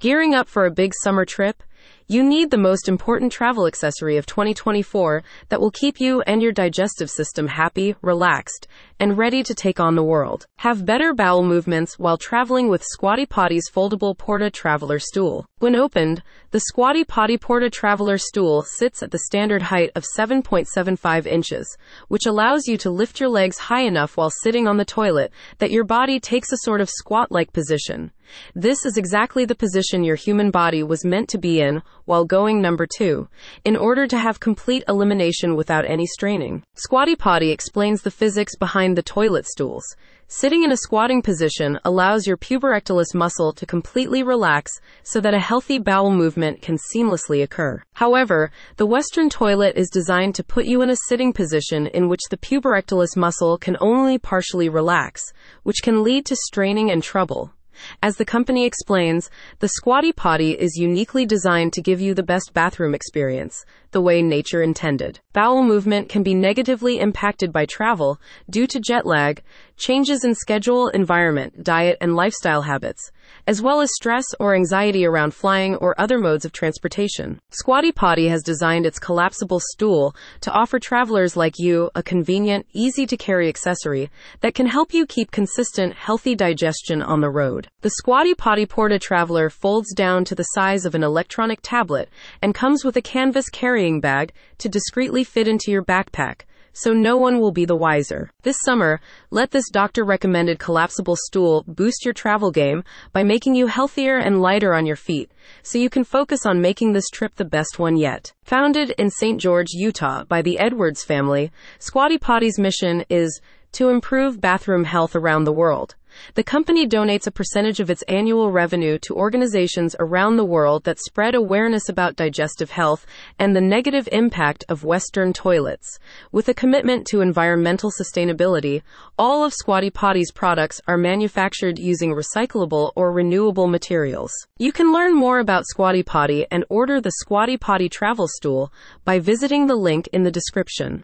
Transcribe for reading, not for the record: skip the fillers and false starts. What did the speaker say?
Gearing up for a big summer trip? You need the most important travel accessory of 2024 that will keep you and your digestive system happy, relaxed, and ready to take on the world. Have better bowel movements while traveling with Squatty Potty's foldable Porta Traveler Stool. When opened, the Squatty Potty Porta Traveler Stool sits at the standard height of 7.75 inches, which allows you to lift your legs high enough while sitting on the toilet that your body takes a sort of squat-like position. This is exactly the position your human body was meant to be in while going number 2, in order to have complete elimination without any straining. Squatty Potty explains the physics behind the toilet stools. Sitting in a squatting position allows your puborectalis muscle to completely relax so that a healthy bowel movement can seamlessly occur. However, the Western toilet is designed to put you in a sitting position in which the puborectalis muscle can only partially relax, which can lead to straining and trouble. As the company explains, the Squatty Potty is uniquely designed to give you the best bathroom experience, the way nature intended. Bowel movement can be negatively impacted by travel due to jet lag, changes in schedule, environment, diet, and lifestyle habits, as well as stress or anxiety around flying or other modes of transportation. Squatty Potty has designed its collapsible stool to offer travelers like you a convenient, easy-to-carry accessory that can help you keep consistent, healthy digestion on the road. The Squatty Potty Porta Traveler folds down to the size of an electronic tablet and comes with a canvas carrying bag to discreetly fit into your backpack, so no one will be the wiser. This summer, let this doctor-recommended collapsible stool boost your travel game by making you healthier and lighter on your feet, so you can focus on making this trip the best one yet. Founded in St. George, Utah by the Edwards family, Squatty Potty's mission is to improve bathroom health around the world. The company donates a percentage of its annual revenue to organizations around the world that spread awareness about digestive health and the negative impact of Western toilets. With a commitment to environmental sustainability, all of Squatty Potty's products are manufactured using recyclable or renewable materials. You can learn more about Squatty Potty and order the Squatty Potty Travel Stool by visiting the link in the description.